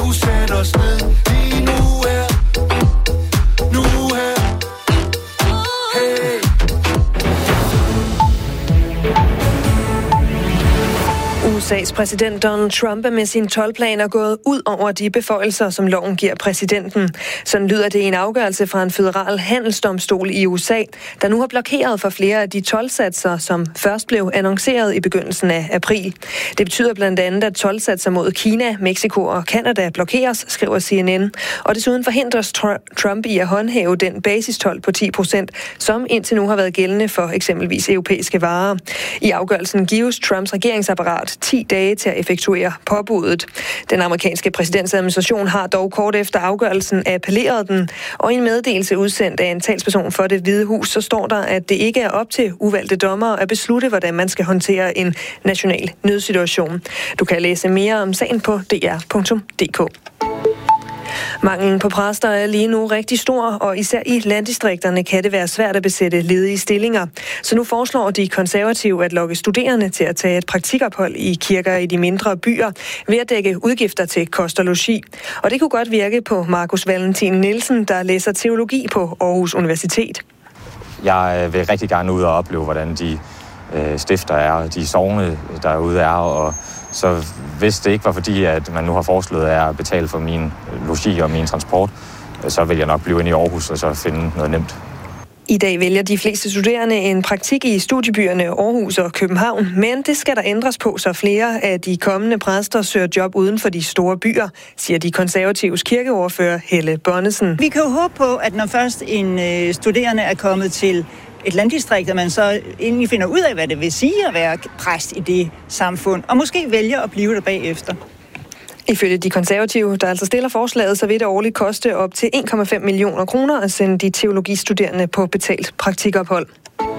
kunne sætte os ned lige nu her. Nu her. Hey. USA's præsident Donald Trump er med sine 12-planer gået ud over de beføjelser, som loven giver præsidenten. Sådan lyder det i en afgørelse fra en føderal handelsdomstol i USA, der nu har blokeret for flere af de toldsatser, som først blev annonceret i begyndelsen af april. Det betyder blandt andet, at toldsatser mod Kina, Mexico og Canada blokeres, skriver CNN. Og desuden forhindres Trump i at håndhæve den basistol på 10%, som indtil nu har været gældende for eksempelvis europæiske varer. I afgørelsen gives Trumps regeringsapparat 10 dage til at effektuere påbuddet. Den amerikanske præsidentsadministration har dog kort efter afgørelsen appelleret den, og i en meddelelse udsendt af en talsperson for Det Hvide Hus, så står der, at det ikke er op til uvalgte dommere at beslutte, hvordan man skal håndtere en national nødsituation. Du kan læse mere om sagen på dr.dk. Manglen på præster er lige nu rigtig stor, og især i landdistrikterne kan det være svært at besætte ledige stillinger. Så nu foreslår de konservative at lokke studerende til at tage et praktikophold i kirker i de mindre byer ved at dække udgifter til kost og logi. Og det kunne godt virke på Markus Valentin Nielsen, der læser teologi på Aarhus Universitet. Jeg vil rigtig gerne ud og opleve, hvordan de stifter er, de sogne derude er, og så hvis det ikke var fordi, at man nu har foreslået at betale for min logi og min transport, så vil jeg nok blive inde i Aarhus og så finde noget nemt. I dag vælger de fleste studerende en praktik i studiebyerne Aarhus og København, men det skal der ændres på, så flere af de kommende præster søger job uden for de store byer, siger de konservatives kirkeordfører Helle Bonnesen. Vi kan jo håbe på, at når først en studerende er kommet til et landdistrikt, at man så egentlig finder ud af, hvad det vil sige at være præst i det samfund, og måske vælger at blive der bagefter. Ifølge de konservative, der altså stiller forslaget, så vil det årligt koste op til 1,5 millioner kroner at sende de teologistuderende på betalt praktikophold.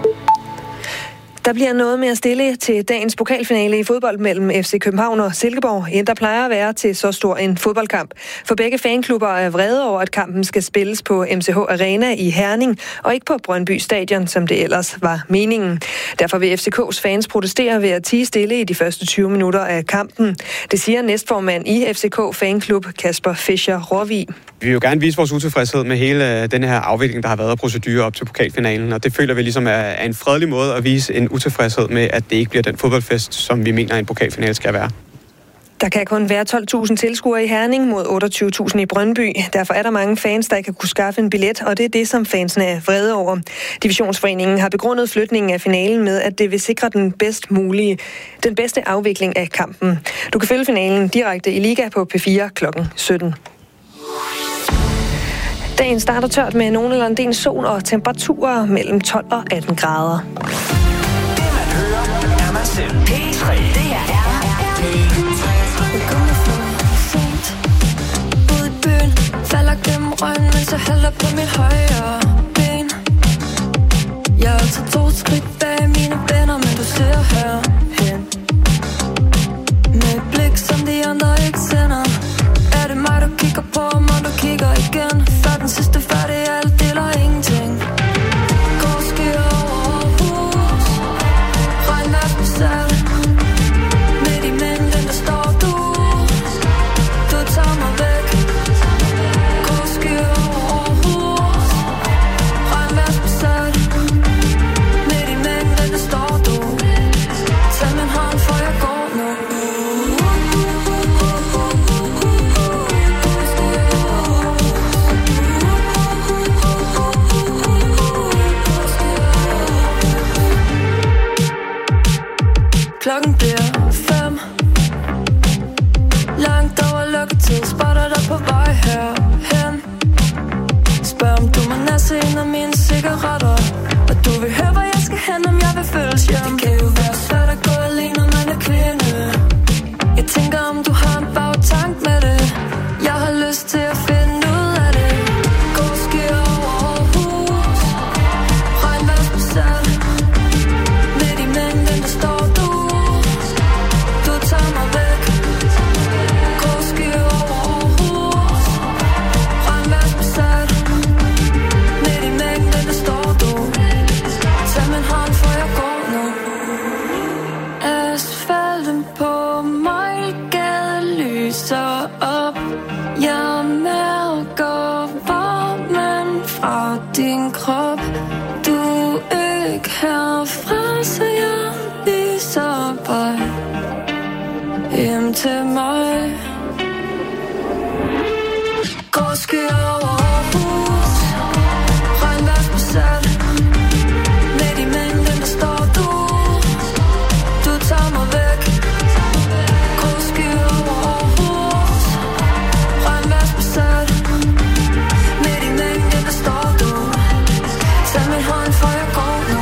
Der bliver noget mere stille til dagens pokalfinale i fodbold mellem FC København og Silkeborg, end der plejer at være til så stor en fodboldkamp. For begge fanklubber er vrede over, at kampen skal spilles på MCH Arena i Herning, og ikke på Brøndby Stadion, som det ellers var meningen. Derfor vil FCK's fans protestere ved at tie stille i de første 20 minutter af kampen. Det siger næstformand i FCK Fanklub, Kasper Fischer-Råvig. Vi vil jo gerne vise vores utilfredshed med hele den her afvikling, der har været af procedurer op til pokalfinalen, og det føler vi ligesom er en fredelig måde at vise en utilfredshed med, at det ikke bliver den fodboldfest, som vi mener, en pokalfinale skal være. Der kan kun være 12.000 tilskuere i Herning mod 28.000 i Brøndby. Derfor er der mange fans, der ikke kan kunne skaffe en billet, og det er det, som fansene er vrede over. Divisionsforeningen har begrundet flytningen af finalen med, at det vil sikre den bedste afvikling af kampen. Du kan følge finalen direkte i Liga på P4 kl. 17. Dagen starter tørt med nogen eller en del sol og temperaturer mellem 12 og 18 grader. Det man hører, er man selv. P3. Det her er P3. Jeg kommer for sent ud i byen, falder gennem røgen, mens jeg hælder på mit højre ben. Jeg er altid 2 skridt bag mine venner, men du ser herhen med et blik, som de andre ikke sender. Er det mig, du kigger på, og du kigger igen? Før den sidste færdig, alt deler ingenting. Gårdskyer over hus, regnvejr på salg. Midt i mængden, der står du. Du tager mig væk. Gårdskyer over hus, regnvejr på salg. Midt i mængden, der står du. Tag min hånd, for jeg går nu. Klokken bliver 5. Langt over lukketid, spotter dig på vej herhen. Spørg om du må næse en af mine cigaretter, og du vil høre, hvor jeg skal hen, om jeg vil følges hjem. Det kan jo være svært at gå alene, når man er kvinde. Jeg tænker, om du har en bagtank med det. Jeg har lyst til at finde ud af det. Gårdskyer over hus, regnvejr på salg. Midt i mængden, der står du. Tager mig væk. Gårdskyer over hus, regnvejr på salg. Midt i mængden, der står du. Tag min hånd, for jeg går nu. Asfalten på Mejlgade lyser op. til mig. Grå skyer over Aarhus, regnværsbesat. Midt i mængden, der står du. Du tager mig væk. Grå skyer over Aarhus, regnværsbesat. Midt i mængden, der står du. Tag min hånd, for jeg går nu.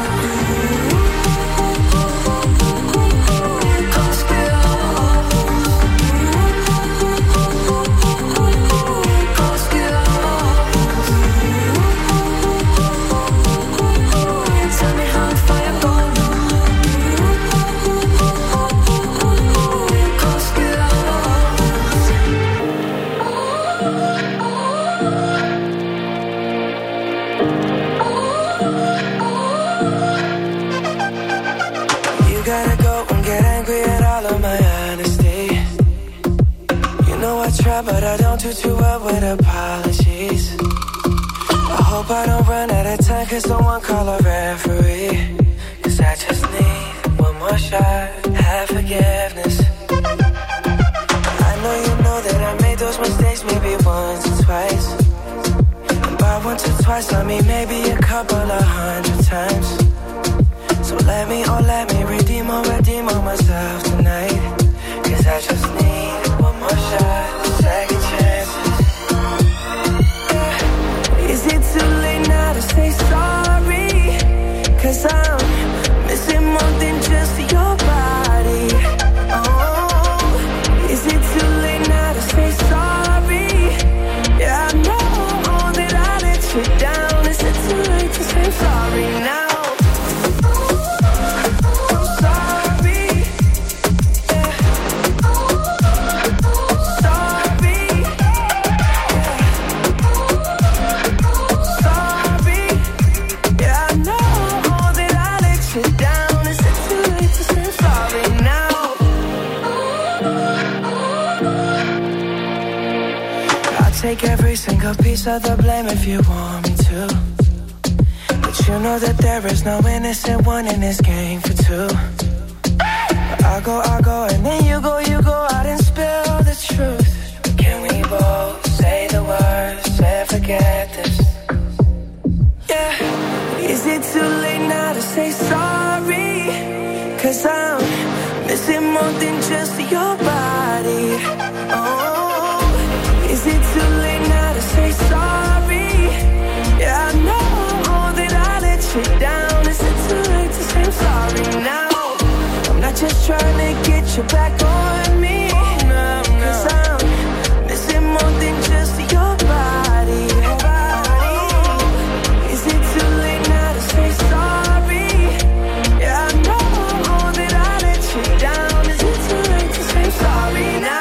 But I don't do too well with apologies. I hope I don't run out of time, cause someone call a referee. Cause I just need one more shot, have forgiveness. I know you know that I made those mistakes maybe once or twice. And by once or twice I mean maybe a couple of 100 times. So let me redeem on myself tonight. Cause I just need one more shot, second chances. Yeah. Is it too late now to say sorry? Cause I'm missing more than just your body. Oh, is it too late now to say sorry? Yeah, I know that I let you down. Is it too late to say sorry now? Take every single piece of the blame if you want me to. But you know that there is no innocent one in this game for two. But I go, and then you go out and spill the truth. Can we both say the words and forget this? Yeah. Is it too late now to say sorry? Cause I'm missing more than just your body. Oh, is it too late now to say sorry? Yeah, I know that I let you down. Is it too late to say I'm sorry now? I'm not just trying to get you back on me. Cause I'm missing more than just your body. Is it too late now to say sorry? Yeah, I know that I let you down. Is it too late to say sorry now?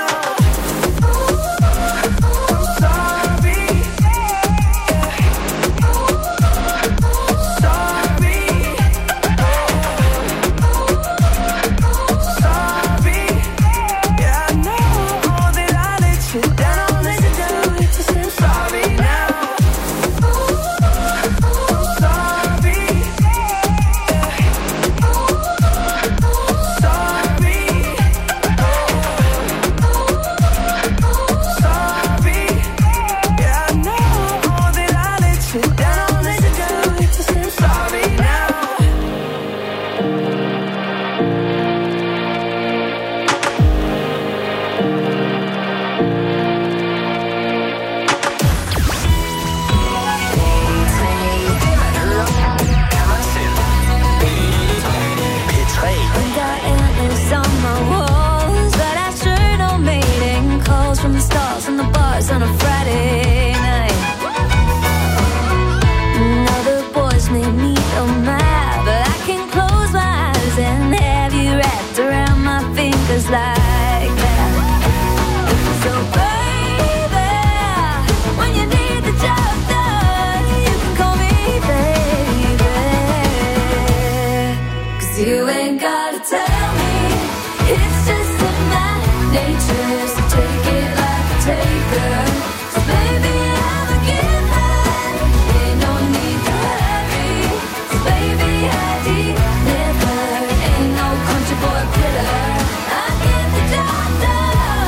Ain't no country boy killer. I get the job done.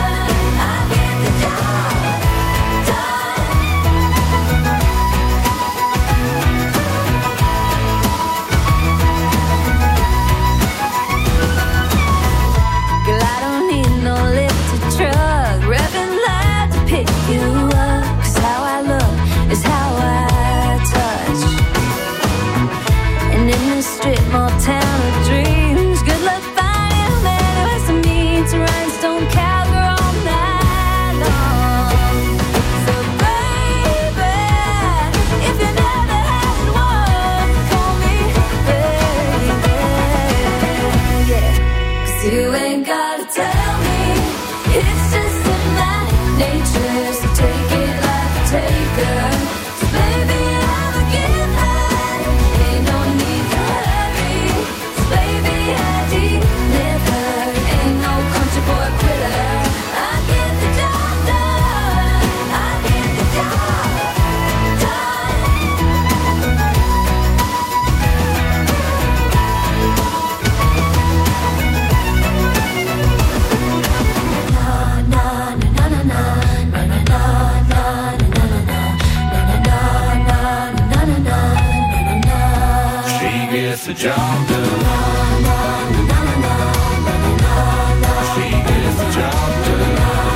the job done. She gets the job done.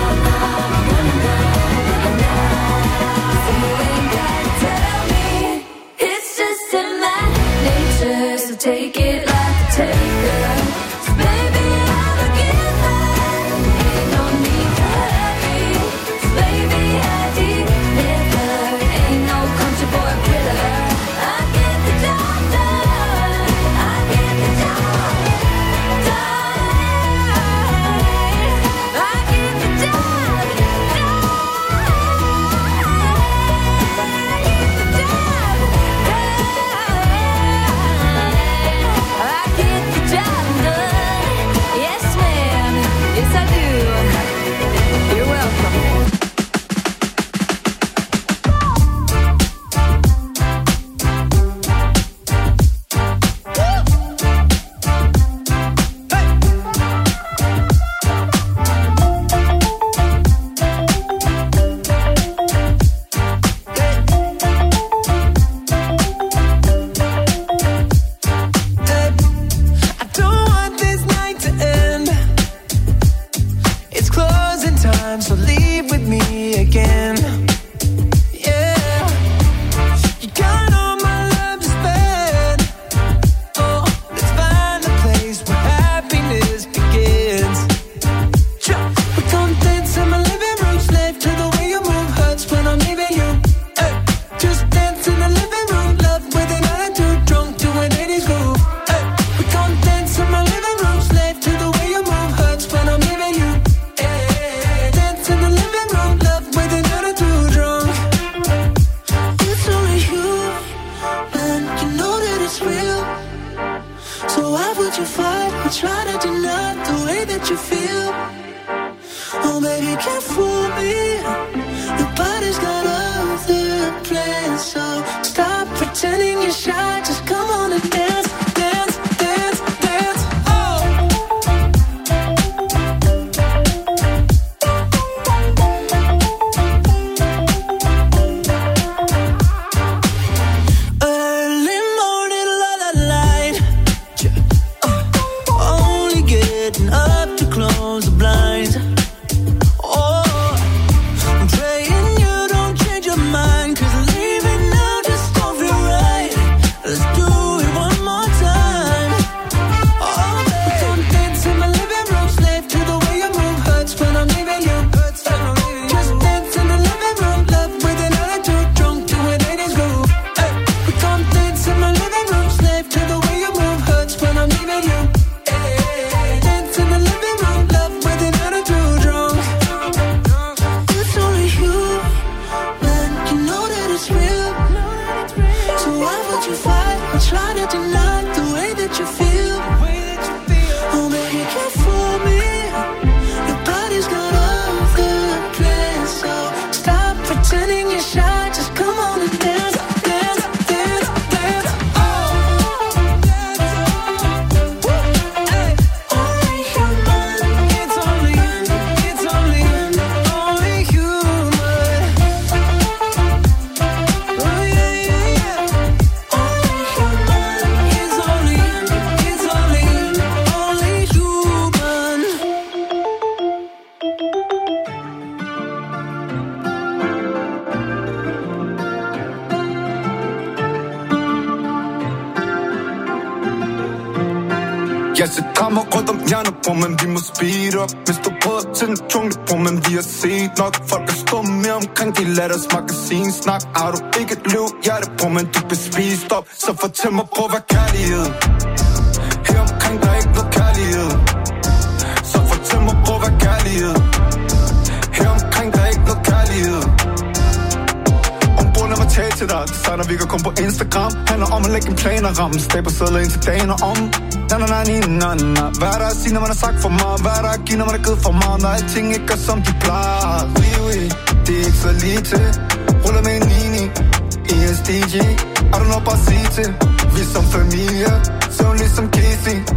So you ain't gotta tell me. It's just in my nature, so take it like a taker. So baby, I'm a giver. Ain't no need to hurry. So baby, I deliver. Ain't no country boy killer. I get the job done. I get the job done. I get the job done. I get the job done. Yes, ma'am. Yes, I do. You're welcome. I don't want this night to end. It's closing time, so leave with me again. Yeah, you got all my love to spend. Oh, let's find a place where happiness begins. We gon' dance in my living room, slave to the way you move. Hurts when I'm leaving you. Ay, just dance in the living room, love with an attitude, drunk to an 80s groove. Ay, we gon' dance in my living room, slave to the way you move. Hurts when I'm leaving you. Ay, dance in the living room, love with an attitude, drunk. It's only you, and you know that it's real. So why would you fight or try to deny the way that you feel? Oh baby, can't fool me. Your body's got other plans, so stop pretending you're shy. Just come on and dance, dance, dance, dance. Oh. Early morning, la la light. Only getting up to close the blinds. Oh, I'm praying you don't change your mind, 'cause leaving now just don't feel right. Let's do it one more time. Oh, baby, don't dance in my living room, slave to the way you move. Hurts when I'm leaving you. Just dance in the living room, love with an attitude, drunk to an 80s groove. Ay, we gon' dance in my living room, slave to the way you move. Hurts when I'm leaving you. Ay, dance in the living room, love with an attitude, drunk. It's only you, man, you know that it's real. So why would you fight or try to deny the way that you feel? Oh baby, you can't fool me. Your body's got other plans, so stop pretending you're shy. Just come on and dance, dance, dance, dance. Oh, hey. Only human. It's only human. Oh yeah, yeah, yeah. Only human. It's only human. Jeg sætter mig rundt om hjernet på, men vi må speed up. Hvis du prøver til den jungle på, men vi har set nok. Folk er stumme omkring, de lader os magasinsnak. Har du ikke et løv hjerte på, men du bliver spist op. Så fortæl mig på, hvad kærlighed. Her omkring, der er ikke noget kærlighed. Så fortæl mig på, hvad kærlighed. Her omkring, der er ikke noget kærlighed. Ombord, lad mig tale til dig. Det sejner, vi kan komme på Instagram. Handler om at lægge en plan og ramme. Staber sædler ind til dagen og om. Na na na na na. Hvad er der at sige, når man har sagt for meget? Hvad er der at give, når man har givet for meget? Når alting ikke er som de plejer. Oui, det er ikke så lige til. Ruller med en Nini i en SDG. Er du noget bare at sige til? Vi som familie, søvn ligesom Casey.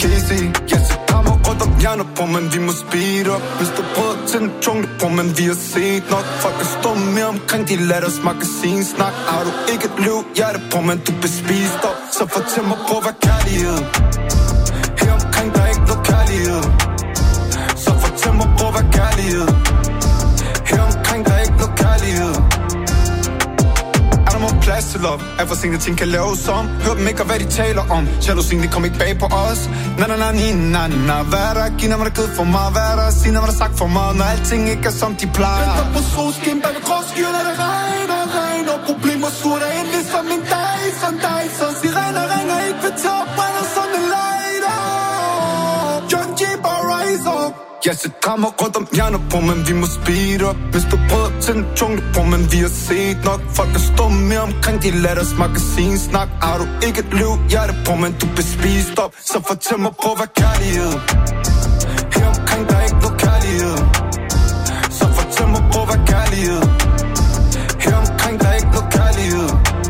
kan I se? Jeg ser kammer rundt om hjerner på, men vi må speed up. Hvis du prøver til den jungle på, men vi har set nok. Folk er stumme omkring de latters magasinsnak. Har du ikke et liv, hjerte på, men du bliver spist op. Så fortæl mig på, hvad kærlighed. Her omkring der er ikke noget kærlighed. Så fortæl mig på, hvad kærlighed. Her omkring der er ikke noget kærlighed. Er der må plads til op? Er for sent, at ting kan laves om. Hør dem ikke, og hvad de taler om. Jalousien, de kom ikke bag på os. Na. Hvad er der at give, når man er givet for mig? Hvad er der at sige, når man er sagt for mig? Når alting ikke er som de plejer. Venter på solskin, bag ved gråskyen, er det regn og problemer surt er endelig som en dag. Så sirener ringer ikke ved top, brænder sådan en lighter. John G. bare rise up. Jeg ser drammer rundt om hjerner på, men vi må speed up. Hvis du prøver til den jungle på, men vi har set nok. Folk er stumme omkring de latters magasinsnak. Har du ikke et liv, hjerte på, men du bliver spist op. Så fortæl mig på, hvad kærlighed. Her omkring der er ikke noget kærlighed. Så fortæl mig på, hvad kærlighed. Her omkring der er ikke noget kærlighed.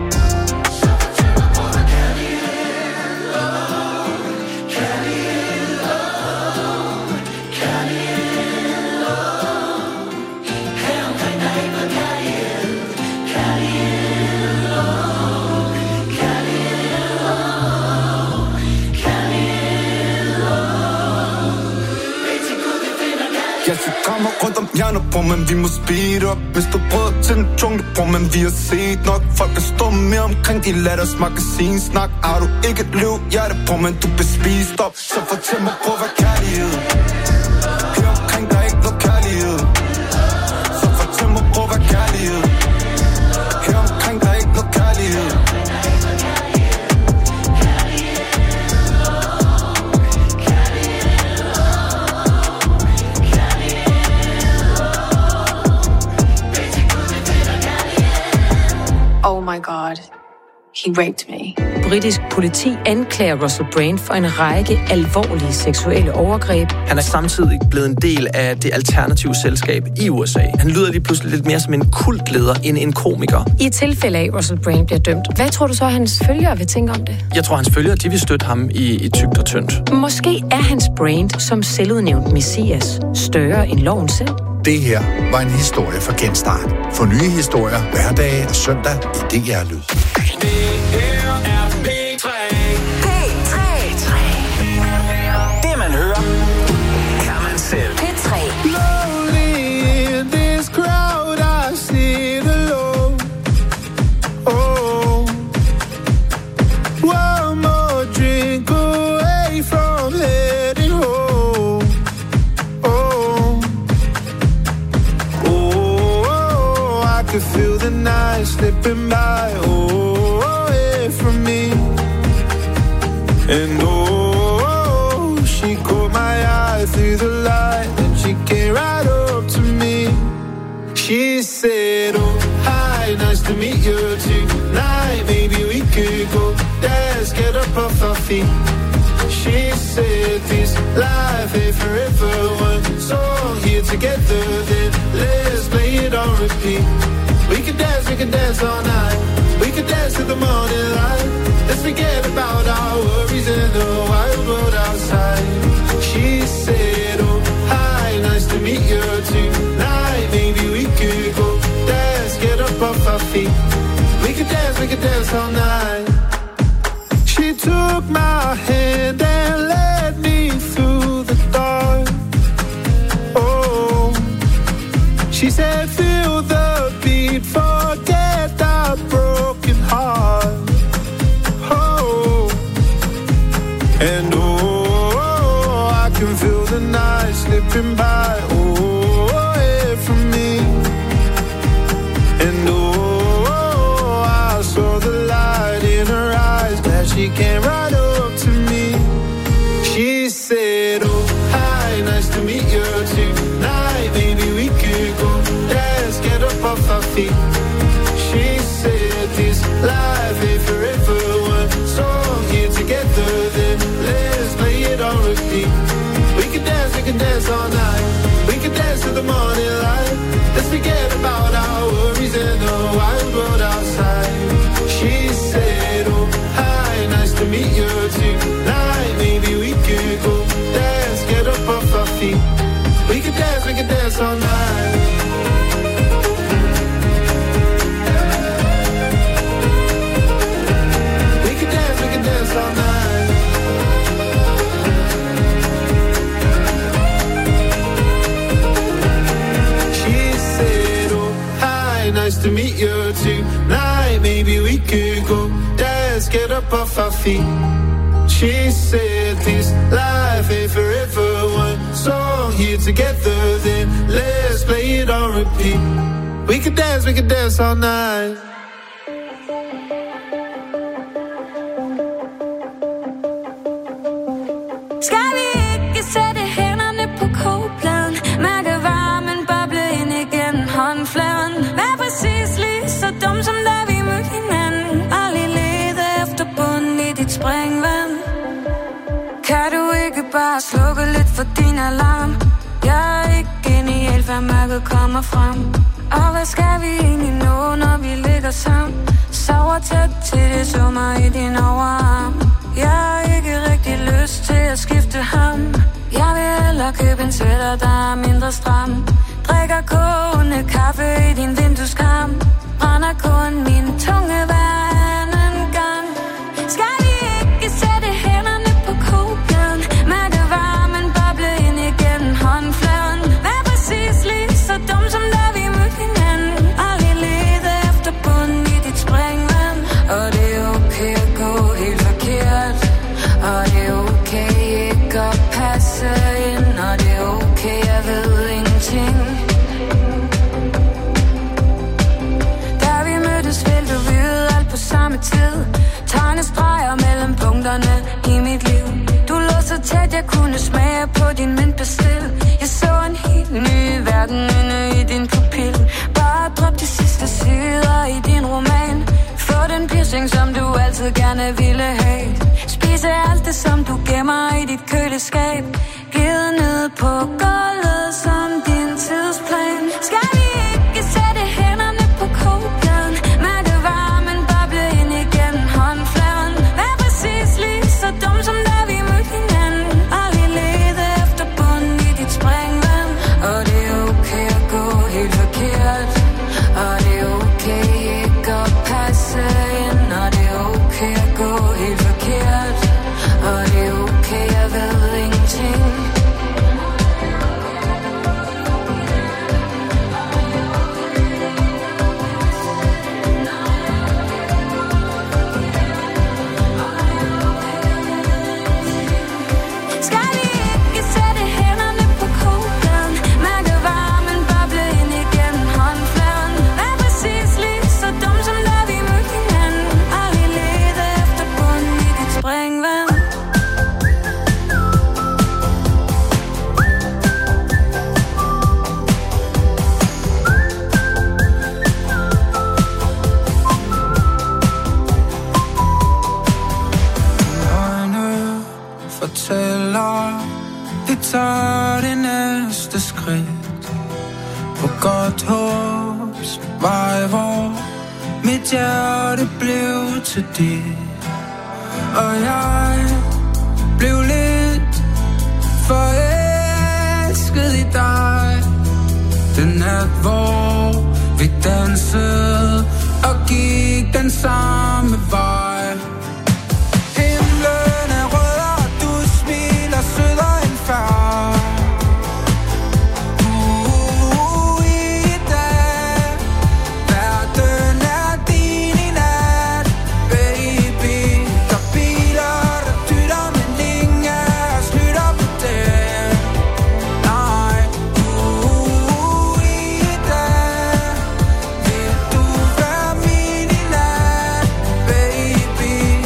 Jeg ser drammer rundt om hjerner på, men vi må speed up. Hvis du prøver til den jungle på, men vi har set nok. Folk er stumme omkring de latters magasinsnak. Har du ikke et liv, hjerte på, men du bliver spist op. Så fortæl mig på, hvad kærlighed. Her omkring der er ikke noget kærlighed. Så fortæl mig på, hvad kærlighed. Her omkring der er ikke noget kærlighed. Oh my God, he raped me. Britisk politi anklager Russell Brand for en række alvorlige seksuelle overgreb. Han er samtidig blevet en del af det alternative selskab i USA. Han lyder lige pludselig lidt mere som en kultleder end en komiker. I tilfælde af, Russell Brand bliver dømt, hvad tror du så, hans følgere vil tænke om det? Jeg tror, hans følgere de vil støtte ham i tykt og tyndt. Måske er hans brand som selvudnævnt messias større end loven selv. Det her var en historie fra Genstart. For nye historier hverdage og søndag i DR Lyd. Det man hører, kan man selv. P3. Feel the night slipping by, away from me. And she caught my eye through the light, and she came right up to me. She said, oh, hi, nice to meet you tonight. Maybe we could go dance, get up off our feet. She said, this life ain't forever. One song here together, then let's play it on repeat. We can dance all night. We can dance to the morning light. Let's forget about our worries in the wild world outside. She said, oh, hi, nice to meet you tonight. Maybe we could go dance, get up off our feet. We can dance all night. She took my hand and led me through the dark. Oh, she said, feel the beat, forget that broken heart. Oh, and I can feel the night slipping by, away from me. And I saw the light in her eyes, glad she came right up to me. She said, oh, hi, nice to meet you tonight. Maybe we could go dance, get up off our feet. nice to meet you tonight. Maybe we could go dance, get up off our feet. She said this life ain't forever. One song here together, then let's play it on repeat. We could dance all night. Skal vi ikke sætte hænderne på kogepladen? Mærke varmen boble ind igennem håndfladen. Vær præcis lige så dum som da vi mødte hinanden. Aldrig lede efter bunden i dit springvand. Kan du ikke bare slukke lidt for din alarm? Jeg er ikke genial, før mørket kommer frem. Og hvad skal vi egentlig nå, når vi ligger sammen? Sover tæt til det summer i din overarm. Jeg har ikke rigtig lyst til at skifte ham. Jeg vil hellere købe en sweater, der er mindre stram. Drikker kogende kaffe i din vindueskarm. Brænder kun min tunge hver anden gang. Skal vi ikke sætte hænderne på kogepladen? Mærke varmen boble ind igennem håndfladen. Vær præcis lige så dum som da vi mødte hinanden. Aldrig lede efter bunden i dit springvand. Og det er okay at gå helt forkert. Og det er okay ikke at passe ind. Og det er okay, jeg ved ingenting. Da vi mødtes, ville du vide alt på samme tid. Tegne streger mellem punkterne i mit liv. Du lå så tæt, jeg kunne smage på din mintpastil. Jeg så en helt ny verden inde i din pupil. Bare drop de sidste sider i din roman. Få den piercing, som du altid gerne ville have. Spise alt det, som du gemmer i dit køleskab. Glide ned på gulvet som din tidsplan. Skal vi ikke sætte hænderne på kogepladen? Mærke varmen boble ind igennem håndfladen. Vær præcis lige så dum som da vi mødte hinanden. Aldrig lede efter bunden i dit springvand. Og det er okay at gå helt forkert. Og det er okay ikke at passe ind. Og det er okay at gå helt forkert. Og det er okay, jeg ved ingenting. Skal vi ikke sætte hænderne på kogepladen? Mærke varmen boble ind igennem håndfladen. Vær præcis lige så dum som da vi mødte hinanden. Aldrig lede efter bunden i dit springvand. Øjne fortæller, vi tager det næste skridt på godt håbs vej, hvor mit hjerte blev til dit. Og jeg blev lidt forelsket i dig. Den nat, hvor vi dansede og gik den samme vej. Himlen er rød, og du smiler sødere end før. I dag, verden er din i nat, baby. Der er biler, der dytter, men ingen af os lytter på det. Nej, i dag, vil du være min i nat, baby.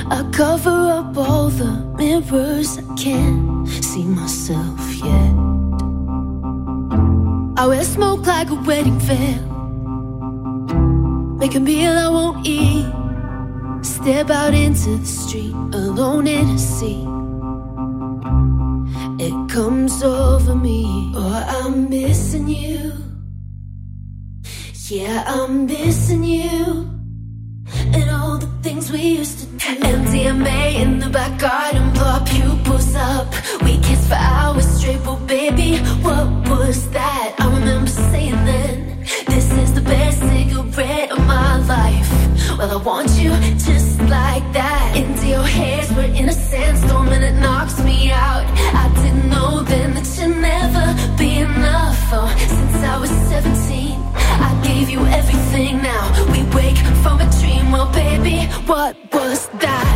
I cover up all the mirrors, I can't see myself yet. I wear smoke like a wedding veil, make a meal I won't eat, step out into the street alone in a sea. It comes over me, oh, I'm missing you. Yeah, I'm missing you, and all the things we used to do. MDMA in the back garden, blow our pupils up. We kissed for hours straight, but baby, what was that? I remember saying then, this is the best cigarette of my life. Well, I want you just like that. Into your hairs, we're in a sandstorm and it knocks me out. I didn't know then that you'd never be enough. Oh, since I was 17, I gave you everything. Now we wake from a dream. Well, baby, what was that?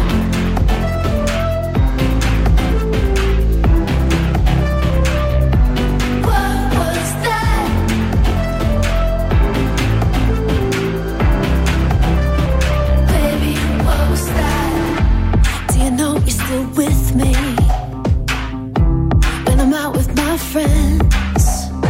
With me when I'm out with my friends,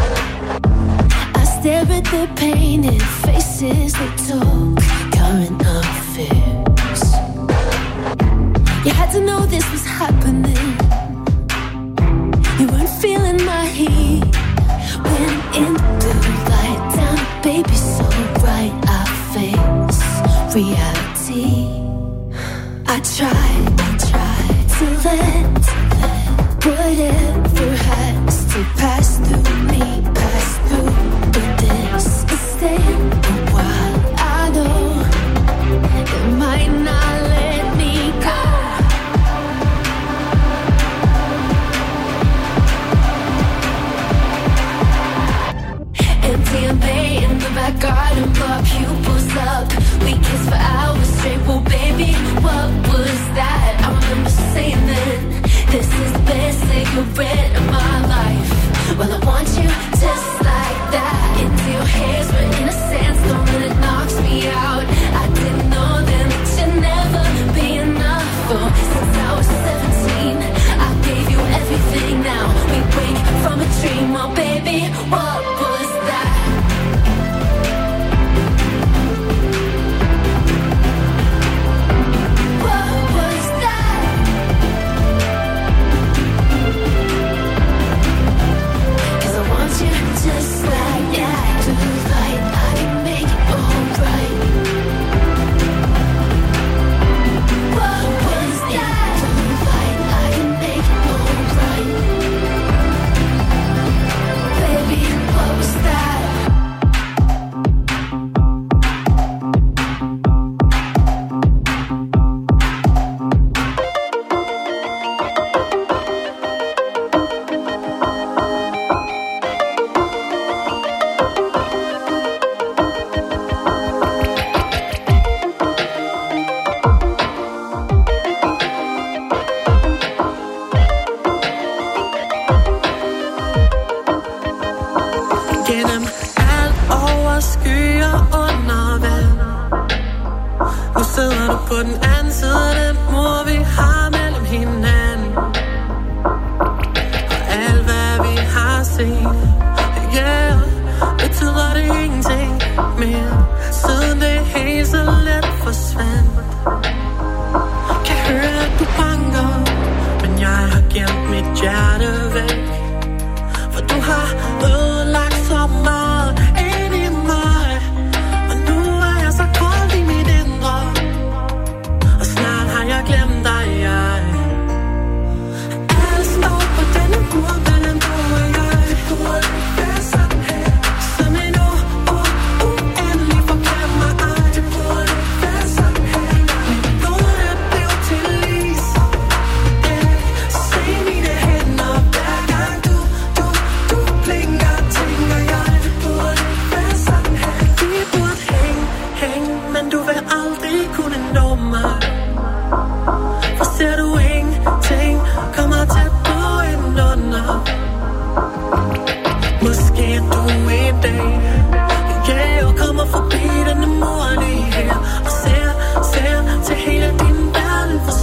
I stare at their painted faces. They talk current affairs. You had to know this was happening. You weren't feeling my heat when in the light down, baby, so bright. I face reality. I tried to let whatever has to pass through me, pass through. But this is staying a while. I know it might not let me go. MDMA in the back garden, blow our pupils up. We kissed for hours straight. Well, baby, what was that? I remember saying then, this is the best cigarette of my life. Well, I want you just like that. Into your hairs, we're in a sandstorm and it knocks me out. I didn't know then that you'd never be enough. Oh, since I was 17, I gave you everything. Now we wake from a dream. Well, baby, what was that? Just like that, do light, I can make it alright. What was that? Do light, I can make it alright. Baby, what was that? Forbi denne morgen her og ser til hele din verden.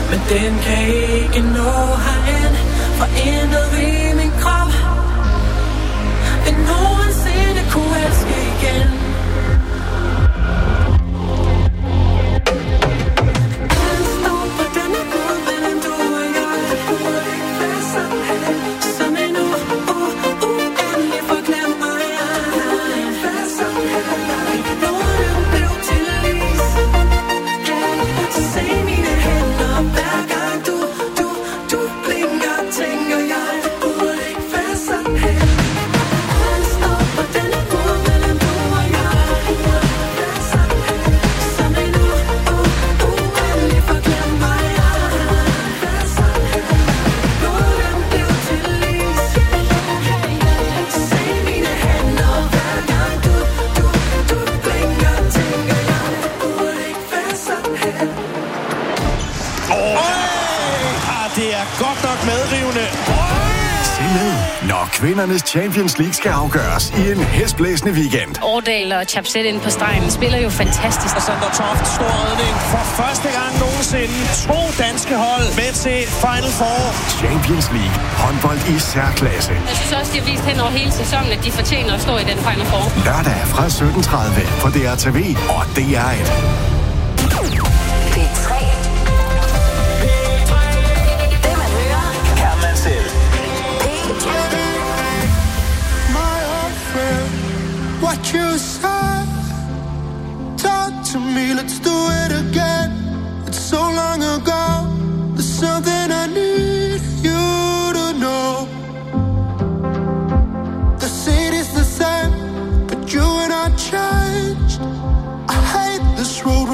men den kan ikke nå herind, for intet ved min krop vil nogensinde kunne elske igen. Den står på denne god, mellem du og jeg. Det burde ikke være sådan her, som en uendelig forglemmer jeg. Det burde ikke være sådan her, når den blev til is. Se mine hænder, hver gang du blinker, tænker jeg. Det burde ikke være sådan her. Den står på denne god, mellem du og jeg. Det burde ikke være sådan her, som en uendelig forglemmer jeg. Det burde ikke være sådan her, når den blev til is. Se mine hænder, hver gang du blinker, tænker jeg. Det burde ikke være sådan her. Det er godt nok medrivende. Se med, når kvindernes Champions League skal afgøres i en hæsblæsende weekend. Årdal og Chapset ind på stregen spiller jo fantastisk. Og Sander Toft, stor redning. For første gang nogensinde 2 danske hold med til Final Four. Champions League. Håndbold i særklasse. Jeg synes også, de har vist hen over hele sæsonen, at de fortjener at stå i den Final Four. Lørdag fra 17:30 på DRTV og DR1. P3. Det man hører, Kan man selv. P3. My old friend, what you said. Talk to me, let's do it again. It's so long ago. There's something I need you to know. The city's the same, but you and I changed. I hate this road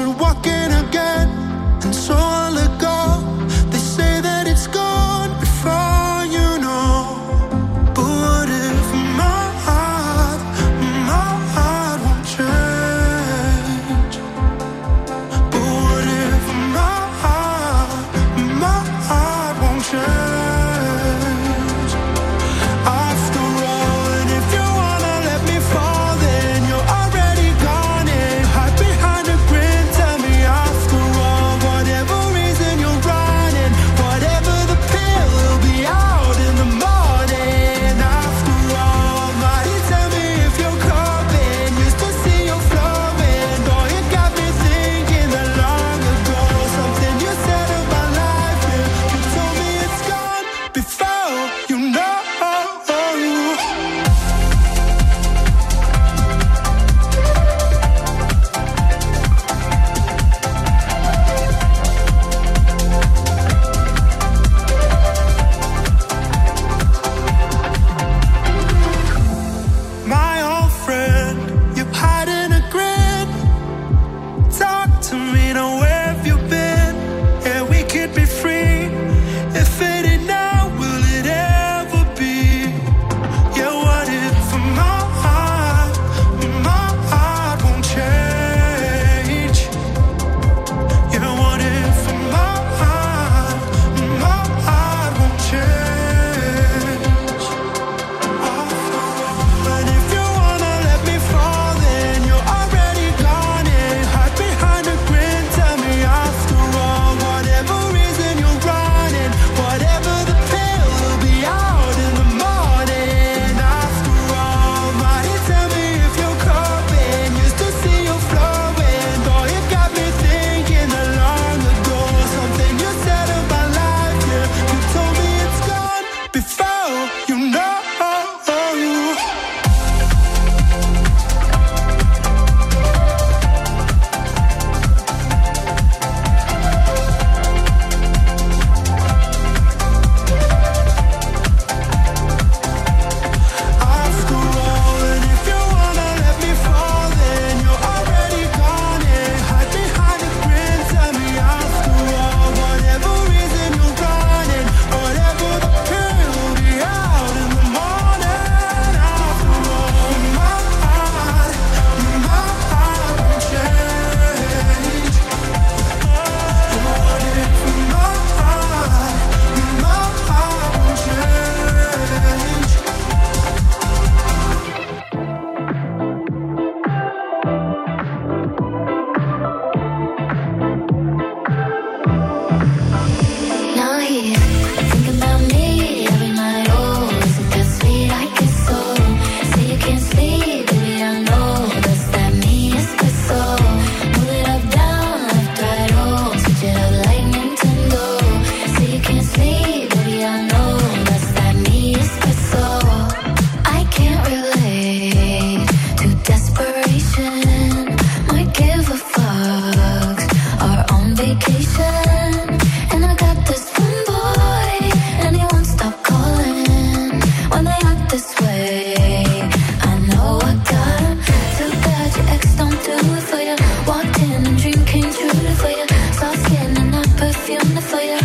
for you.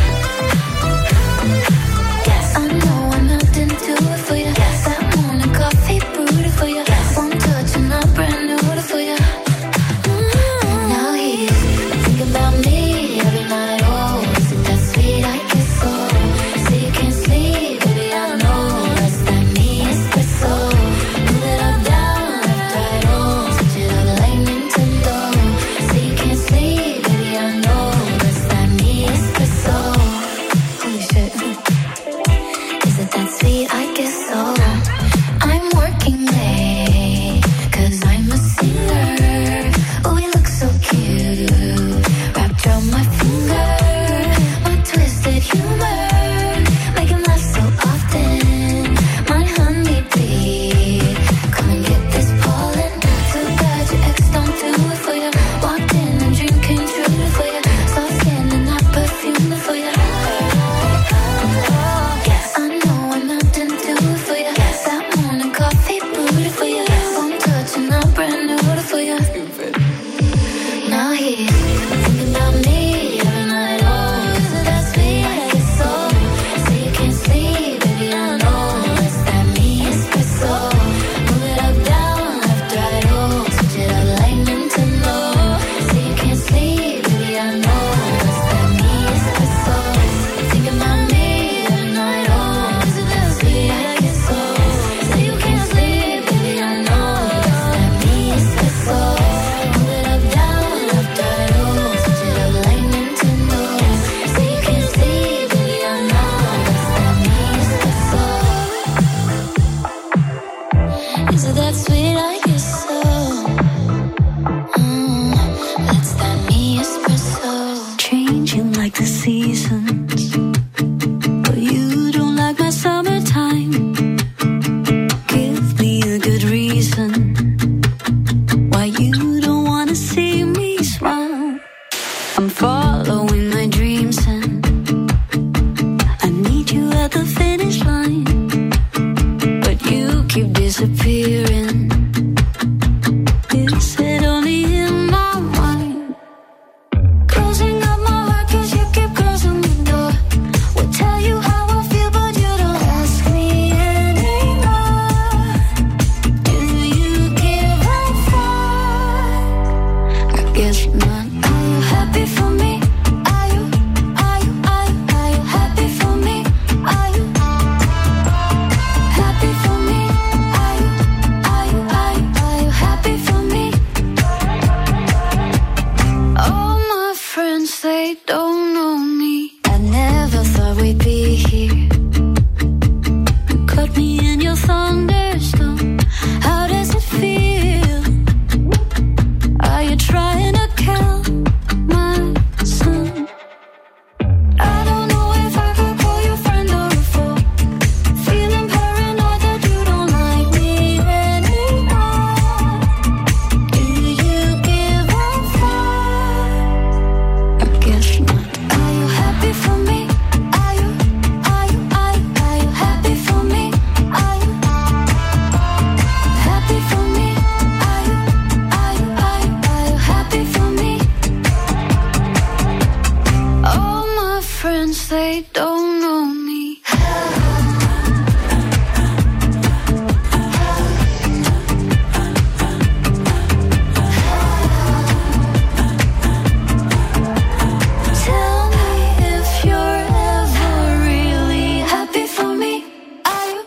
Yes, I know I'm melting to it for you. Yes, that morning coffee brewed it for you. Yes, one touch and I'm brand new to for you. Now he's thinking about me every night. Oh, is it that sweet? I guess so. So you can't sleep, baby, I know. That's that me espresso. Move it up, down, left, right, oh. Switch it up like Nintendo. So you can't sleep, baby, I know. That's that me espresso. Holy shit. Is it that sweet? I guess so. I'm working late, 'cause I'm a singer. Oh, we look so cute, wrapped around my finger. My twisted humor, make him laugh so often. My honeybee, come and get this pollen. So bad your ex don't do it for you. Walked in and dream came true for you. Soft skin and that perfume for you. Yes, I know I'm melting to it for you. Yes, that morning coffee brewed it for you. One touch and I'm brand new for you. Now he's thinking about me every night. Oh, is it that sweet? I guess so. So you can't sleep, baby, I know. It's that me espresso. Move it up, down, left, right, oh. Switch it up like Nintendo. So you can't sleep, baby, I know. It's that me espresso. Thinking about me every night. Oh, is it that sweet? I guess so. So you can't sleep, baby, I know. It's that me espresso. Move it up, down, left, right, oh. Switch it up like Nintendo. So you can't sleep, baby, I know. It's that me espresso. Is it that sweet? I guess so. That's that me espresso. Changing like the seasons, but you don't like my summertime. Give me a good reason why you don't wanna see me smile. I'm following my dreams and I need you at the finish line, but you keep disappearing. Is it only in my mind? Closing up my heart 'cause you keep closing the door. Will tell you how I feel but you don't ask me anymore. Do you give a fuck? I guess not. Are you happy for me? Are you happy for me? Are you happy for me? Are you happy for me? All my friends, they don't know me. I never thought we'd be here. You caught me in your thunderstorm. How does it feel? Are you trying to kill my son? I don't know if I could call you friend or a foe. Feeling paranoid that you don't like me anymore. Do you give a fuck? I guess not. Are you happy for me? Are you happy for me? Are you happy for me? Are you happy for me? All my friends, they don't know me. Tell me if you're ever really happy for me. Are you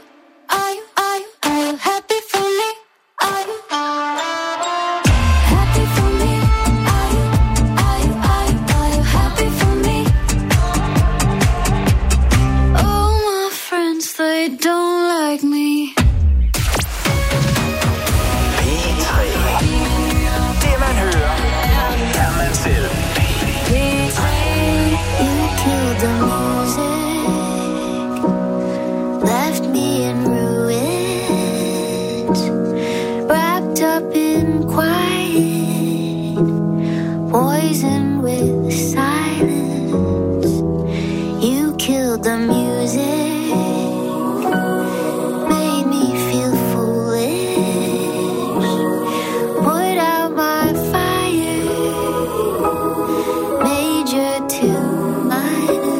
happy for me? Are you happy for me? Are you happy for me? Oh, my friends, they don't like me. Det man hører, kan man selv. You killed the music, left me in ruins, wrapped up in quiet, poisoned with silence. You killed the music, made me feel foolish, put out my fire, major to minor.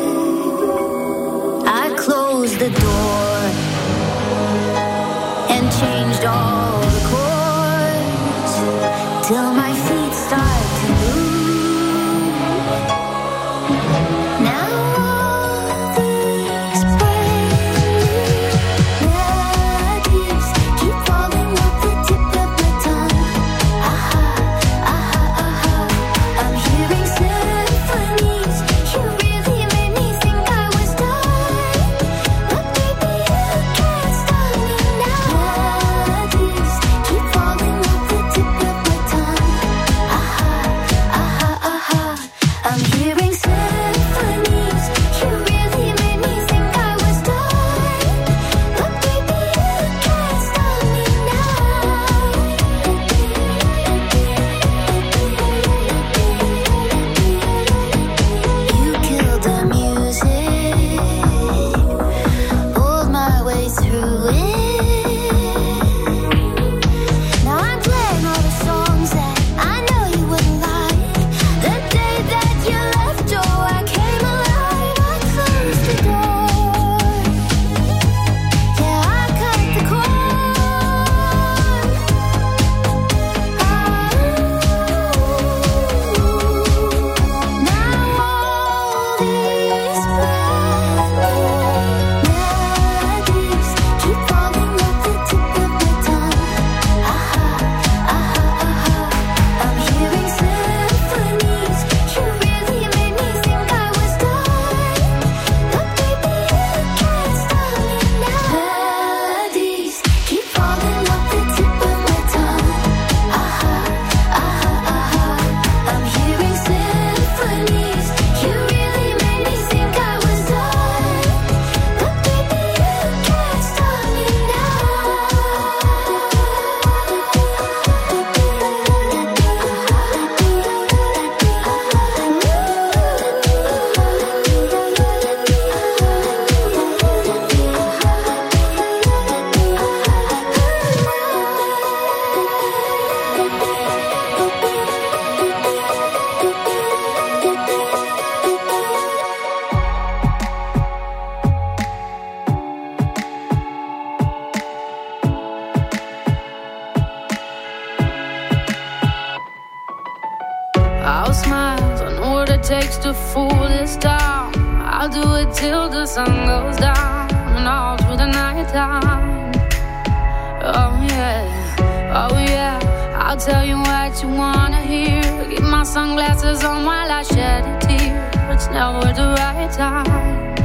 do it till the sun goes down and all through the night time. Oh yeah, I'll tell you what you wanna hear. Keep my sunglasses on while I shed a tear. It's never the right time.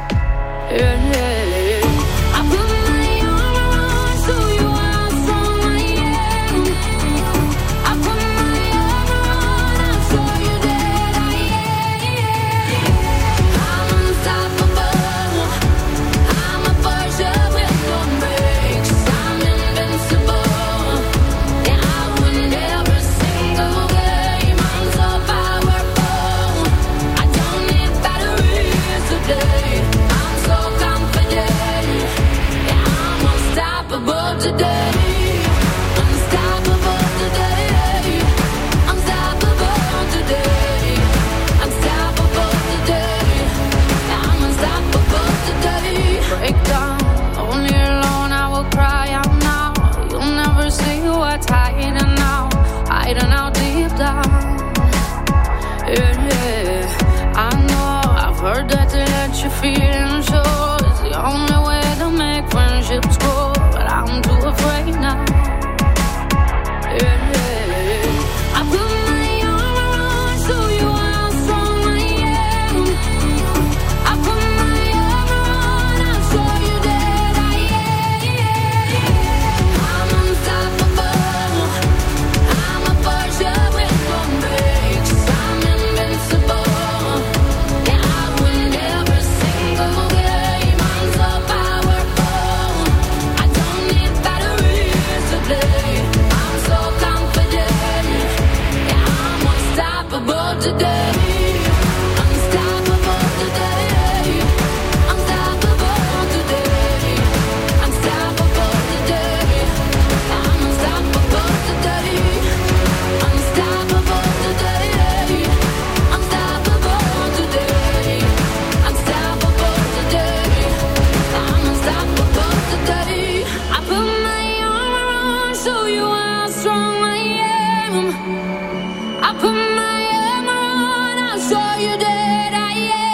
Yeah. I put my arm around so you how strong I am. I put my arm around, I'll show you that I am. I'm unstoppable. I'm a Porsche with no brakes. I'm invincible. Yeah, I win every single game. I'm so powerful. I don't need batteries to play. I'm so confident. Yeah, I'm unstoppable today. Unstoppable today. Unstoppable today. Unstoppable today. Yeah, I'm unstoppable today. Break down, only alone I will cry out now. You'll never see what's hiding out deep down. Yeah, I know, I've heard that to let you feel sure it's the only way to make friendships grow, but I'm too afraid now. Yeah, I put my arm around, show you how strong I am. I put my arm around, I'll show you that I am. I'm unstoppable. I'm a Porsche with no brakes. I'm invincible. Yeah, I win every single game. I'm so powerful. I don't need batteries to play. I'm so confident. Yeah, I'm unstoppable today. Unstoppable today. Unstoppable today. Unstoppable today. I'm unstoppable today. Unstoppable today. Unstoppable today. Unstoppable today. I'm unstoppable today. I put my arm around, show you how strong I am. I put my arm around, I'll show you that I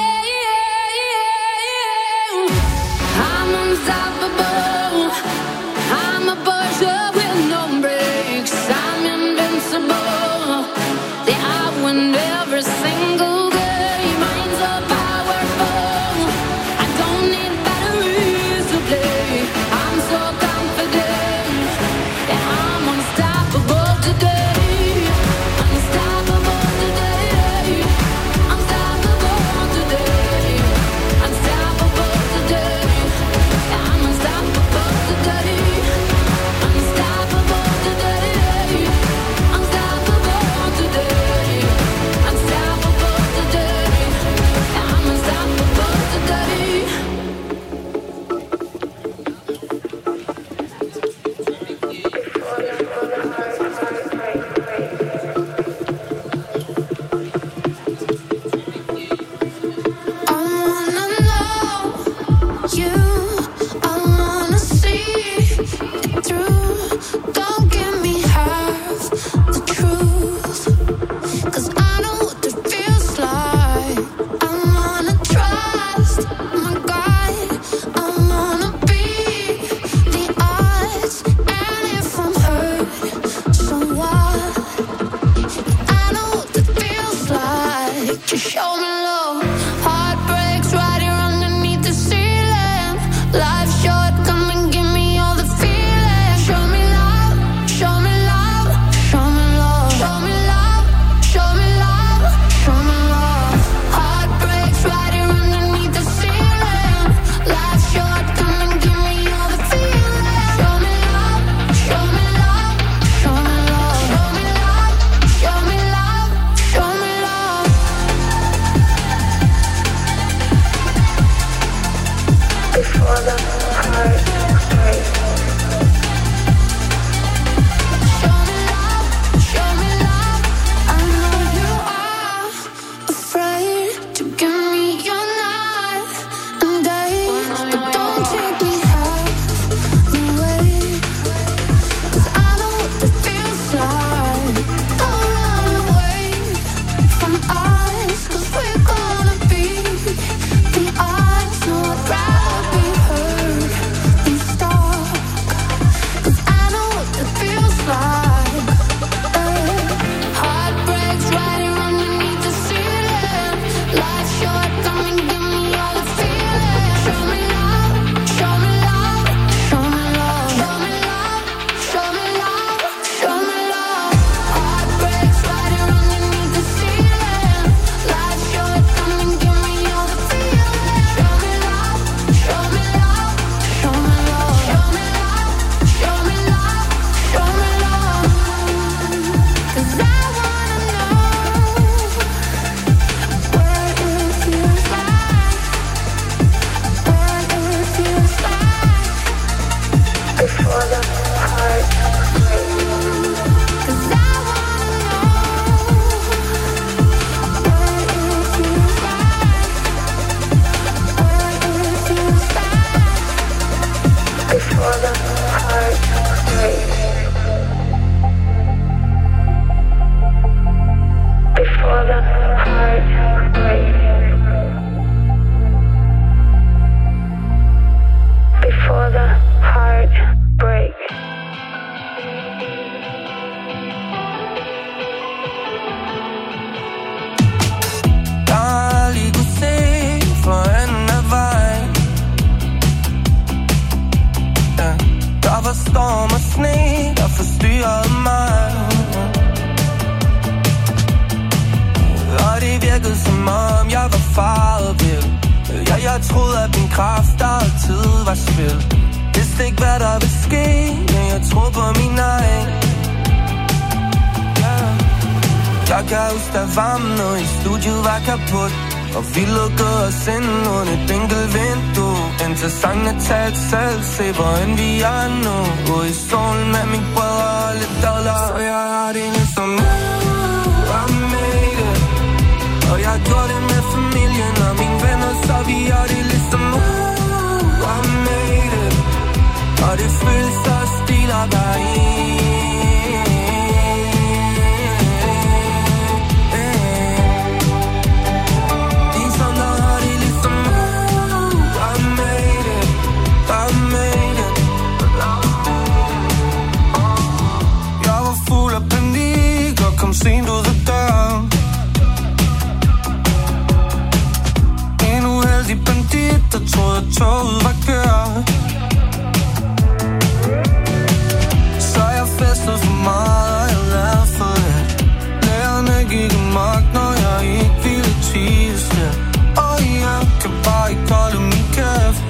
am. I'm unstoppable. I'm a Porsche with no brakes. I'm invincible. Yeah, I win every single game. I'm so powerful. I don't need batteries to play. I'm so confident. Yeah, I'm unstoppable today. Unstoppable today. Unstoppable today. Unstoppable today. Yeah, I'm unstoppable today. Unstoppable today. Unstoppable today. Unstoppable today. Yeah, I'm unstoppable today. I wanna know you. I wanna see it through. Don't give me half the truth, 'cause I know what it feels like. I wanna trust my guide. I wanna be the odds, and if I'm hurt, so what? I know what it feels like. Just show me love. Heartbreaks right here underneath the ceiling. Life's short, come and give me all the feeling. Show me love, show me love, show me love, show me love, show me love, show me love. Heartbreaks right here underneath the ceiling. Life's short, come and give me all the feeling. Show me love, show me love, show me love, show me love, show me love, show me love. Before the heart breaks. Show me love, show me love. I know you are afraid to give me your night and day, but don't take me half the way, 'cause I know what it feels like. Don't run away from us, 'cause we're gonna be the jeg troede, at min kraft altid var spil. Vidste ikke, hvad der ville ske, men jeg troede på min egen. Jeg kan huske, der varmen, og i studiet var kaput. Og vi lukkede os ind under et enkelt vindue. Indtil sangene talte selv, se hvordan vi er nu. Ude i solen med mine brødre og lidt dollar. Så jeg har det ligesom I made it. Og jeg har gjort det med familien og mine venner. Så vi har det ligesom I made it. Og det føles så stil at være i. Sent ud af døren. En uheldig bandit, der troede, at toget var kørt. Så jeg festede for meget, og jeg lavede for det. Lærerne gik amok, når jeg ikke ville tease det. Og jeg kan bare ikke holde min kæft.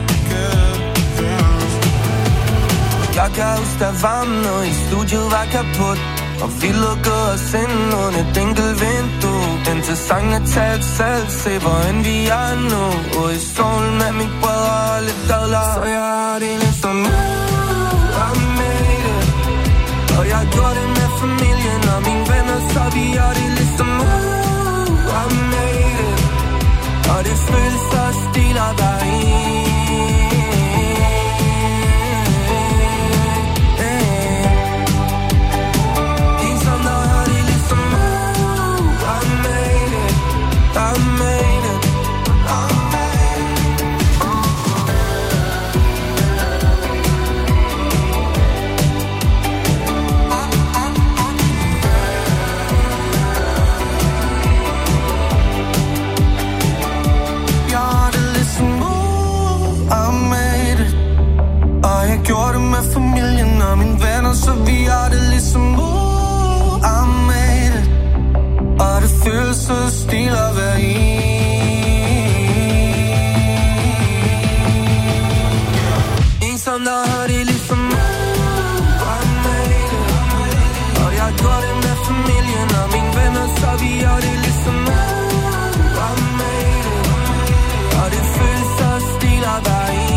Jeg kan huske, der varmen, og i studiet var kaput. Og vi lukkede os ind under et enkelt vindue. Indtil sangene talte selv, se hvordan vi er nu. Ude i solen med mine brødre og lidt dollar. Så jeg har det ligesom I made it. Og jeg har gjort det med familien og mine venner. Så vi har det ligesom I made it. Og det føles så stil at være i. Gjorde det med familien og mine venner, så vi har det ligesom I made it. Og det føles så stil at være i. En som der har det ligesom I made it. Og jeg gjorde det med familien og mine venner, så vi har det ligesom I made it. Og det føles så stil at være i.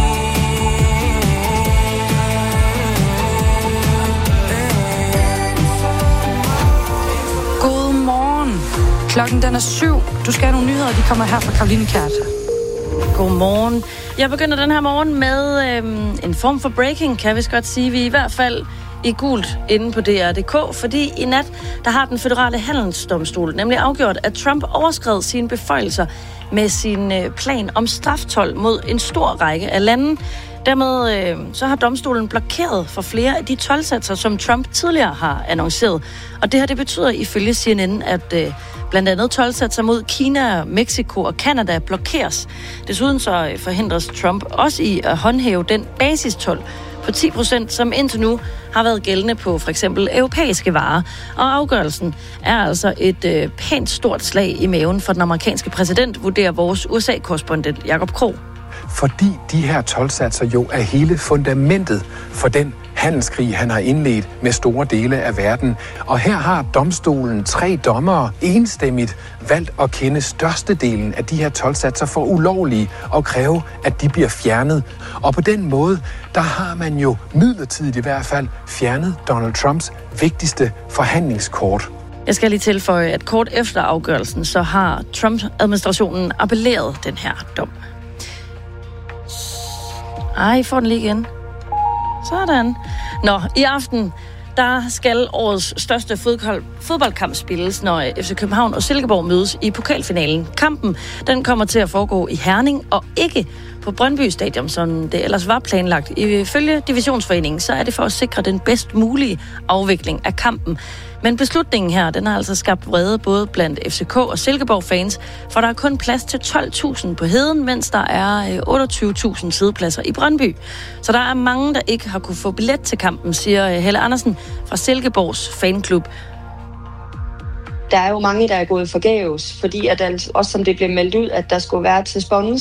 Klokken den er 7. Du skal have nogle nyheder, de kommer her fra Karoline Kjært. Godmorgen. Jeg begynder den her morgen med en form for breaking, kan vi godt sige. Vi er i hvert fald i gult inde på DR.dk, fordi i nat, der har den føderale handelsdomstol nemlig afgjort, at Trump overskred sine beføjelser med sin plan om straftold mod en stor række af lande. Dermed så har domstolen blokeret for flere af de toldsatser, som Trump tidligere har annonceret. Og det her, det betyder ifølge CNN, at blandt andet toldsatser mod Kina, Mexico og Canada blokeres. Desuden så forhindres Trump også i at håndhæve den basistold på 10%, som indtil nu har været gældende på for eksempel europæiske varer. Og afgørelsen er altså et pænt stort slag i maven for den amerikanske præsident, vurderer vores USA-korrespondent Jakob Krog. Fordi de her toldsatser jo er hele fundamentet for den handelskrig, han har indledt med store dele af verden. Og her har domstolen 3 dommere enstemmigt valgt at kende størstedelen af de her toldsatser for ulovlige og kræve, at de bliver fjernet. Og på den måde, der har man jo midlertidigt i hvert fald fjernet Donald Trumps vigtigste forhandlingskort. Jeg skal lige tilføje, at kort efter afgørelsen, så har Trump-administrationen appelleret den her dom. Ej, får den lige igen. Sådan. Nå, i aften, der skal årets største fodboldkamp spilles, når FC København og Silkeborg mødes i pokalfinalen. Kampen, den kommer til at foregå i Herning og ikke på Brøndby Stadion, som det ellers var planlagt. Ifølge Divisionsforeningen, så er det for at sikre den bedst mulige afvikling af kampen. Men beslutningen her, den har altså skabt vrede både blandt FCK og Silkeborg-fans, for der er kun plads til 12.000 på Heden, mens der er 28.000 siddepladser i Brøndby. Så der er mange, der ikke har kunne få billet til kampen, siger Helle Andersen fra Silkeborgs fanklub. Der er jo mange, der er gået forgæves, fordi at også som det blev meldt ud, at der skulle være til sponsor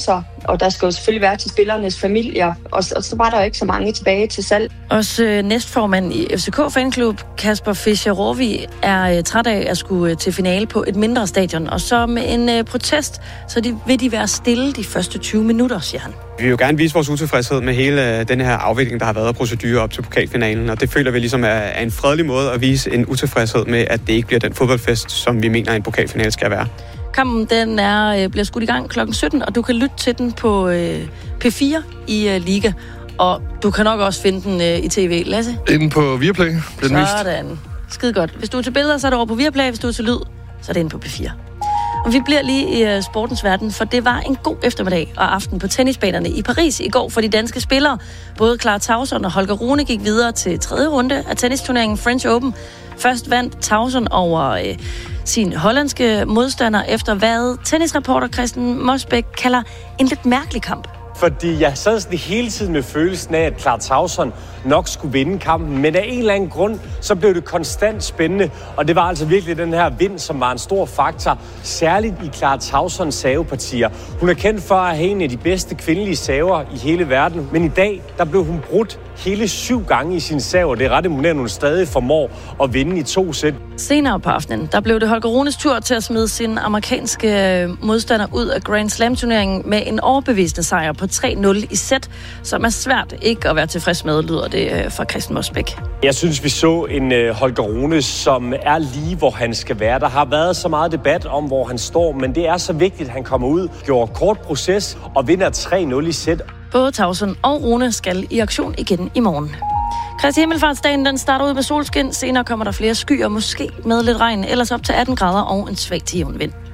Og der skal jo selvfølgelig være til spillernes familier, og så var der jo ikke så mange tilbage til salg. Også næstformand i FCK Fanklub, Kasper Fischer-Råvig, er træt af at skulle til finale på et mindre stadion. Og så med en protest, så vil de være stille de første 20 minutter, siger han. Vi vil jo gerne vise vores utilfredshed med hele den her afvikling, der har været af procedurer op til pokalfinalen, og det føler vi ligesom er en fredelig måde at vise en utilfredshed med, at det ikke bliver den fodboldfest, som vi mener, en pokalfinale skal være. Kampen den bliver skudt i gang kl. 17, og du kan lytte til den på P4 i Liga. Og du kan nok også finde den i tv, Lasse. Inden på Viaplay. Sådan. Skide godt. Hvis du er til billeder, så er det over på Viaplay. Hvis du er til lyd, så er det inde på P4. Og vi bliver lige i sportens verden, for det var en god eftermiddag og aften på tennisbanerne i Paris i går for de danske spillere. Både Clara Tauson og Holger Rune gik videre til 3. runde af tennisturneringen French Open. Først vandt Tauson over sin hollandske modstander efter hvad tennisreporter Christian Mosbæk kalder en lidt mærkelig kamp. Fordi jeg sad sådan hele tiden med følelsen af, at Clara Tauson nok skulle vinde kampen. Men af en eller anden grund, så blev det konstant spændende. Og det var altså virkelig den her vind, som var en stor faktor. Særligt i Clara Tausons savepartier. Hun er kendt for at have en af de bedste kvindelige saver i hele verden. Men i dag, der blev hun brudt hele 7 gange i sin sav. Det er ret imponerende, hun stadig formår at vinde i 2 sæt. Senere på aftenen, der blev det Holger Runes tur til at smide sin amerikanske modstander ud af Grand Slam-turneringen med en overbevisende sejr på 3-0 i sæt, som er svært ikke at være tilfreds med, lyder det fra Christian Mosbæk. Jeg synes, vi så en Holger Rune, som er lige, hvor han skal være. Der har været så meget debat om, hvor han står, men det er så vigtigt, at han kommer ud, gjorde kort proces og vinder 3-0 i sæt. Både Tauson og Rune skal i aktion igen i morgen. Kristi Himmelfartsdagen, den starter ud med solskin. Senere kommer der flere skyer, måske med lidt regn, ellers op til 18 grader og en svag til jævn vind.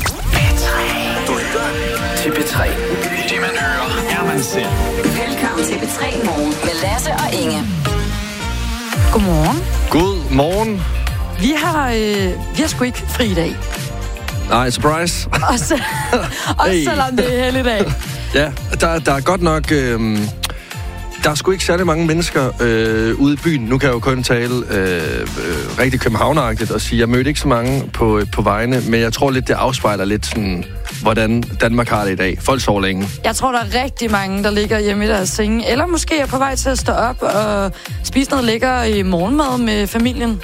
Du lytter til P3. Det man hører, er man selv. Velkommen til P3 Morgen med Lasse og Inge. Godmorgen. God morgen. Vi har sgu ikke fri i dag. Nej, surprise. Også selvom det er helligdag. Ja, der er godt nok... der er sgu ikke særlig mange mennesker ude i byen. Nu kan jeg jo kun tale rigtig københavneragtigt og sige, jeg mødte ikke så mange på vejene, men jeg tror lidt, det afspejler lidt sådan, hvordan Danmark har det i dag. Folk sover længe. Jeg tror, der er rigtig mange, der ligger hjemme i deres senge, eller måske er på vej til at stå op og spise noget lækker i morgenmad med familien.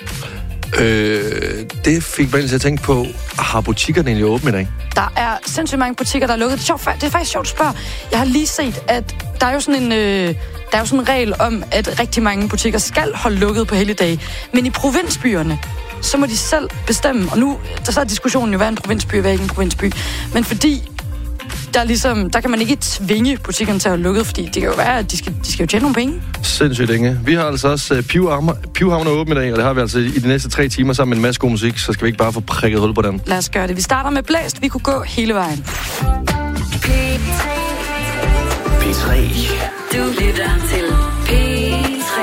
Det fik mig til at tænke på, har butikkerne egentlig åbent i dag? Der er sindssygt mange butikker, der er lukket. Det er faktisk sjovt at spørge. Jeg har lige set, at der er jo sådan en regel om, at rigtig mange butikker skal holde lukket på helligdage. Men i provinsbyerne, så må de selv bestemme. Og nu, så er diskussionen jo, hvad er en provinsby, hvad er ikke en provinsby. Men fordi der kan man ikke tvinge butikkerne til at holde lukket, fordi det kan jo være, at de skal jo tjene nogle penge. Sindssygt længe. Vi har altså også Pivhavner åbent i dag, og det har vi altså i de næste 3 timer sammen med en masse god musik, så skal vi ikke bare få prikket hul på den. Lad os gøre det. Vi starter med Blæst. Vi kunne gå hele vejen. P3. Du lytter til P3.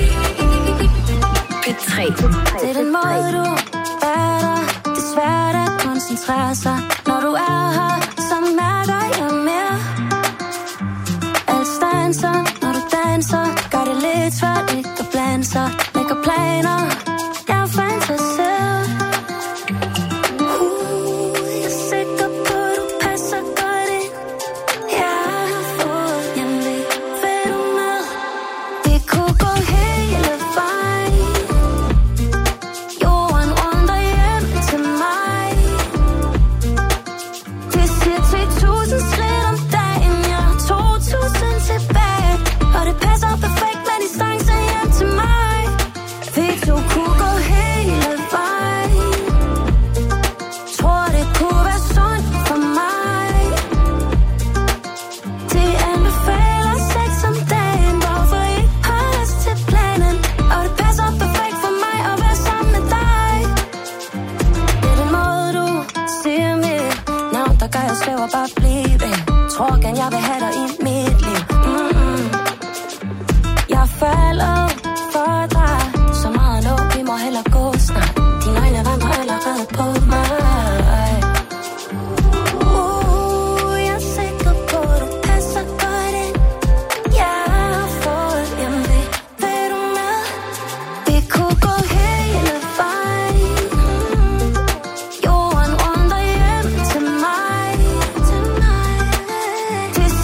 P3. Det er den måde, du er der. Det er svært at koncentrere sig, når du er her. Så mærker jeg mere. Alt stanser, når du danser. Gør det lidt svært ikke at blande sig. Lægger planer. Jeg er fantaseret. Jeg er sikker på, du passer godt ind. Jeg har fået hjemlig. Vil du med? Vi kunne gå hele vejen. Jorden rundt og hjem til mig. Det siger 10.000 skridt om dagen. Jeg har 2.000 tilbage. Og det passer perfekt med distance hjem til mig. Vi to kunne gå hele vejen. Tror det kunne være sundt for mig. De anbefaler sex om dagen. Hvorfor ikke holde os til planen? Og det passer perfekt for mig at være sammen med dig. Det er den måde du siger mit navn, der gør jeg svæver bare blive. Tror gerne jeg vil have dig i mit liv. Jeg falder for dig. Så meget nu, vi må hellere gå snart. Dine øjne vandrer allerede på mig. Jeg er sikker på, du passer godt ind. Jeg har fået hjemlig. Vil du med? Vi kunne gå hele vejen. Jorden rundt og hjem til mig. Det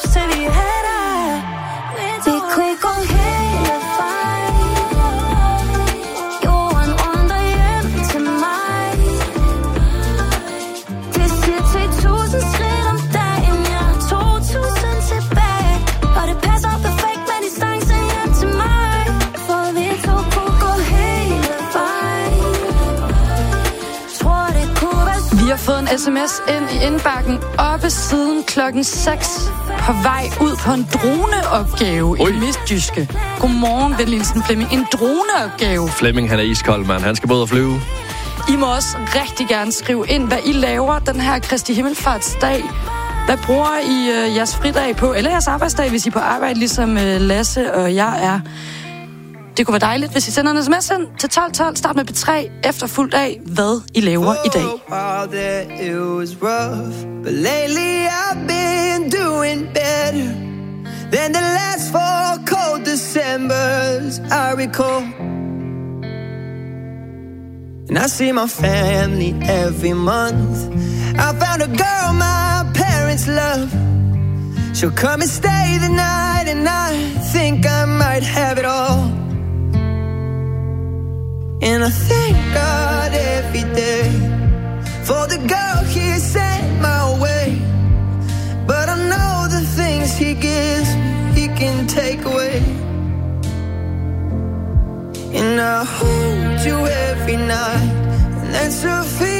til vi er der. Vi kunne ikke gå hele vejen. Jorden runder hjem til mig. Det siger 10.000 skridt om dagen. Jeg er 2.000 tilbage. Og det passer perfekt med distancen hjem til mig. For vi to kunne gå hele vejen. Tror det kunne være. Vi har fået en sms ind i indbakken oppe siden klokken 6 på vej ud på en droneopgave i Midtjyske. Godmorgen, venligsten Flemming. En droneopgave. Flemming, han er iskold, mand. Han skal både flyve. I må også rigtig gerne skrive ind, hvad I laver den her Kristi Himmelfartsdag. Hvad bruger I jeres fridag på? Eller jeres arbejdsdag, hvis I er på arbejde, ligesom Lasse og jeg er. Det kunne være dejligt, hvis I sender en sms ind til 1212. Start med P3 efterfulgt af, hvad I laver i dag. It was rough, but lately I've been doing better than the last 4 cold Decembers I recall. And I see my family every month. I found a girl my parents love. She'll come and stay the night, and I think I might have it all. And I thank God every day for the girl He sent my way. But I know the things He gives He can take away. And I hold you every night, and that's a feeling